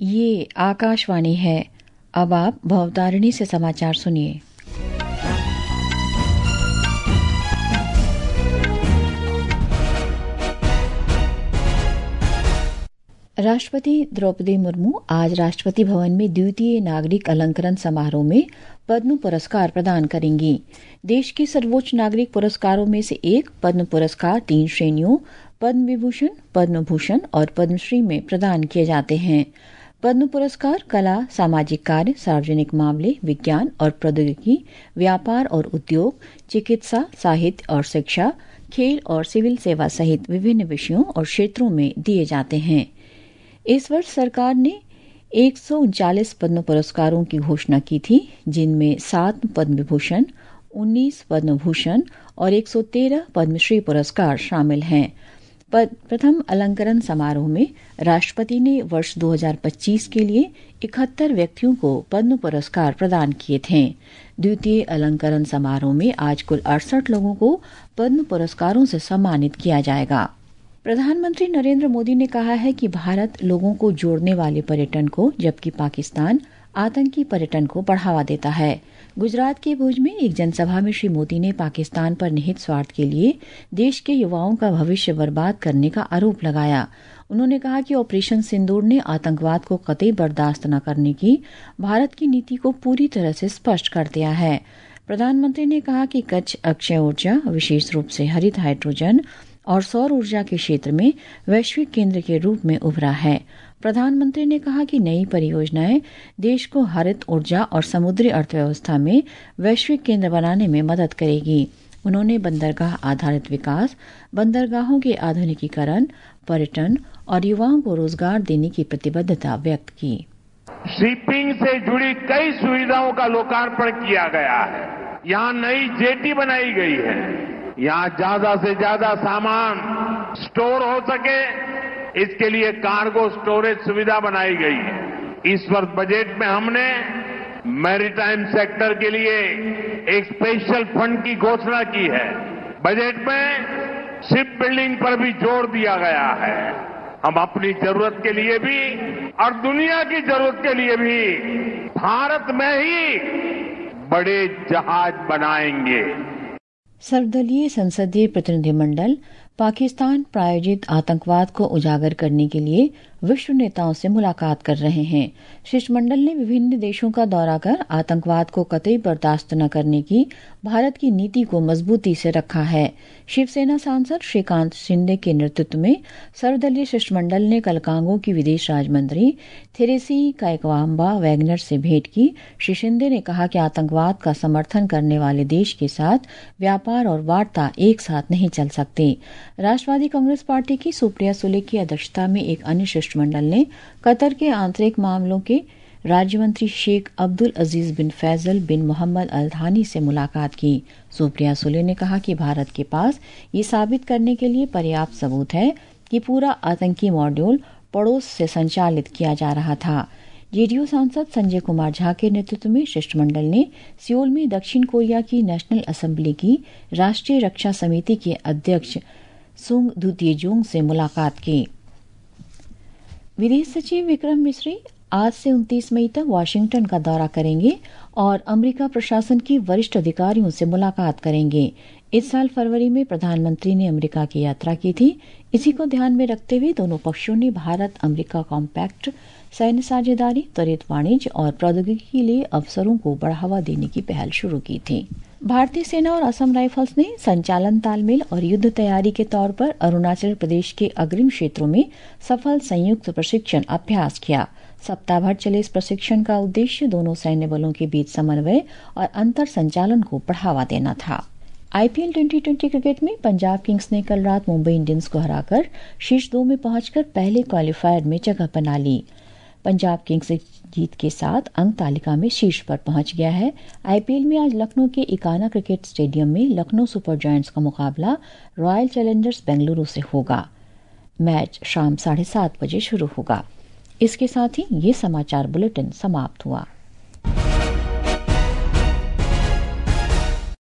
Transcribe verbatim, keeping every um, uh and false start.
ये आकाशवाणी है। अब आप भवतारिणी से समाचार सुनिए। राष्ट्रपति द्रौपदी मुर्मू आज राष्ट्रपति भवन में द्वितीय नागरिक अलंकरण समारोह में पद्म पुरस्कार प्रदान करेंगी। देश के सर्वोच्च नागरिक पुरस्कारों में से एक पद्म पुरस्कार तीन श्रेणियों पद्म विभूषण, पद्म भूषण और पद्मश्री में प्रदान किए जाते हैं। पद्म पुरस्कार कला, सामाजिक कार्य, सार्वजनिक मामले, विज्ञान और प्रौद्योगिकी, व्यापार और उद्योग, चिकित्सा, साहित्य और शिक्षा, खेल और सिविल सेवा सहित विभिन्न विषयों और क्षेत्रों में दिए जाते हैं। इस वर्ष सरकार ने एक सौ उनचालीस पद्म पुरस्कारों की घोषणा की थी, जिनमें सात पद्म विभूषण, उन्नीस पद्म भूषण और एक सौ तेरह पद्मश्री पुरस्कार शामिल हैं। प्रथम अलंकरण समारोह में राष्ट्रपति ने वर्ष दो हज़ार पच्चीस के लिए इकहत्तर व्यक्तियों को पद्म पुरस्कार प्रदान किए थे। द्वितीय अलंकरण समारोह में आज कुल अड़सठ लोगों को पद्म पुरस्कारों से सम्मानित किया जाएगा। प्रधानमंत्री नरेंद्र मोदी ने कहा है कि भारत लोगों को जोड़ने वाले पर्यटन को, जबकि पाकिस्तान आतंकी पर्यटन को बढ़ावा देता है। गुजरात के भुज में एक जनसभा में श्री मोदी ने पाकिस्तान पर निहित स्वार्थ के लिए देश के युवाओं का भविष्य बर्बाद करने का आरोप लगाया। उन्होंने कहा कि ऑपरेशन सिंदूर ने आतंकवाद को कतई बर्दाश्त न करने की भारत की नीति को पूरी तरह से स्पष्ट कर दिया है। प्रधानमंत्री ने कहा कि कच्छ अक्षय ऊर्जा, विशेष रूप से हरित हाइड्रोजन और सौर ऊर्जा के क्षेत्र में वैश्विक केंद्र के रूप में उभरा है। प्रधानमंत्री ने कहा कि नई परियोजनाएं देश को हरित ऊर्जा और समुद्री अर्थव्यवस्था में वैश्विक केंद्र बनाने में मदद करेगी। उन्होंने बंदरगाह आधारित विकास, बंदरगाहों के आधुनिकीकरण, पर्यटन और युवाओं को रोजगार देने की प्रतिबद्धता व्यक्त की। शिपिंग से जुड़ी कई सुविधाओं का लोकार्पण किया गया है। यहाँ नई जेटी बनाई गई है। यहाँ ज्यादा से ज्यादा सामान स्टोर हो सके, इसके लिए कार्गो स्टोरेज सुविधा बनाई गई है। इस वर्ष बजट में हमने मैरीटाइम सेक्टर के लिए एक स्पेशल फंड की घोषणा की है। बजट में शिप बिल्डिंग पर भी जोर दिया गया है। हम अपनी जरूरत के लिए भी और दुनिया की जरूरत के लिए भी भारत में ही बड़े जहाज बनाएंगे। सर्वदलीय संसदीय प्रतिनिधिमंडल पाकिस्तान प्रायोजित आतंकवाद को उजागर करने के लिए विश्व नेताओं से मुलाकात कर रहे हैं। शिष्टमंडल ने विभिन्न देशों का दौरा कर आतंकवाद को कतई बर्दाश्त न करने की भारत की नीति को मजबूती से रखा है। शिवसेना सांसद श्रीकांत शिंदे के नेतृत्व में सर्वदलीय शिष्टमंडल ने कल कांगो की विदेश राज्य मंत्री थेरेसी कायकवाम्बा वैगनर से भेंट की। श्री शिंदे ने कहा कि आतंकवाद का समर्थन करने वाले देश के साथ व्यापार और वार्ता एक साथ नहीं चल सकते। राष्ट्रवादी कांग्रेस पार्टी की सुप्रिया सुले की अध्यक्षता में एक अन्य शिष्टमंडल ने कतर के आंतरिक मामलों के राज्य मंत्री शेख अब्दुल अजीज बिन फैजल बिन मोहम्मद अल थानी से मुलाकात की। सुप्रिया सुले ने कहा कि भारत के पास ये साबित करने के लिए पर्याप्त सबूत है कि पूरा आतंकी मॉड्यूल पड़ोस से संचालित किया जा रहा था। जेडीयू सांसद संजय कुमार झा के नेतृत्व में शिष्टमंडल ने सियोल में दक्षिण कोरिया की नेशनल असेंबली की राष्ट्रीय रक्षा समिति के अध्यक्ष सुंग दुतिएजोंग से मुलाकात की। विदेश सचिव विक्रम मिस्री आज से उनतीस मई तक वाशिंगटन का दौरा करेंगे और अमेरिका प्रशासन के वरिष्ठ अधिकारियों से मुलाकात करेंगे। इस साल फरवरी में प्रधानमंत्री ने अमेरिका की यात्रा की थी। इसी को ध्यान में रखते हुए दोनों पक्षों ने भारत अमेरिका कॉम्पैक्ट, सैन्य साझेदारी, त्वरित वाणिज्य और प्रौद्योगिकी के लिए अवसरों को बढ़ावा देने की पहल शुरू की थी। भारतीय सेना और असम राइफल्स ने संचालन तालमेल और युद्ध तैयारी के तौर पर अरुणाचल प्रदेश के अग्रिम क्षेत्रों में सफल संयुक्त प्रशिक्षण अभ्यास किया। सप्ताह भर चले इस प्रशिक्षण का उद्देश्य दोनों सैन्य बलों के बीच समन्वय और अंतर संचालन को बढ़ावा देना था। आईपीएल ट्वेंटी ट्वेंटी क्रिकेट में पंजाब किंग्स ने कल रात मुंबई इंडियंस को हराकर शीर्ष दो में पहुंचकर पहले क्वालीफायर में जगह बना ली। पंजाब किंग्स जीत के साथ अंक तालिका में शीर्ष पर पहुंच गया है। आईपीएल में आज लखनऊ के इकाना क्रिकेट स्टेडियम में लखनऊ सुपर जायंट्स का मुकाबला रॉयल चैलेंजर्स बेंगलुरु से होगा। मैच शाम साढ़े सात बजे शुरू होगा। इसके साथ ही ये समाचार बुलेटिन समाप्त हुआ।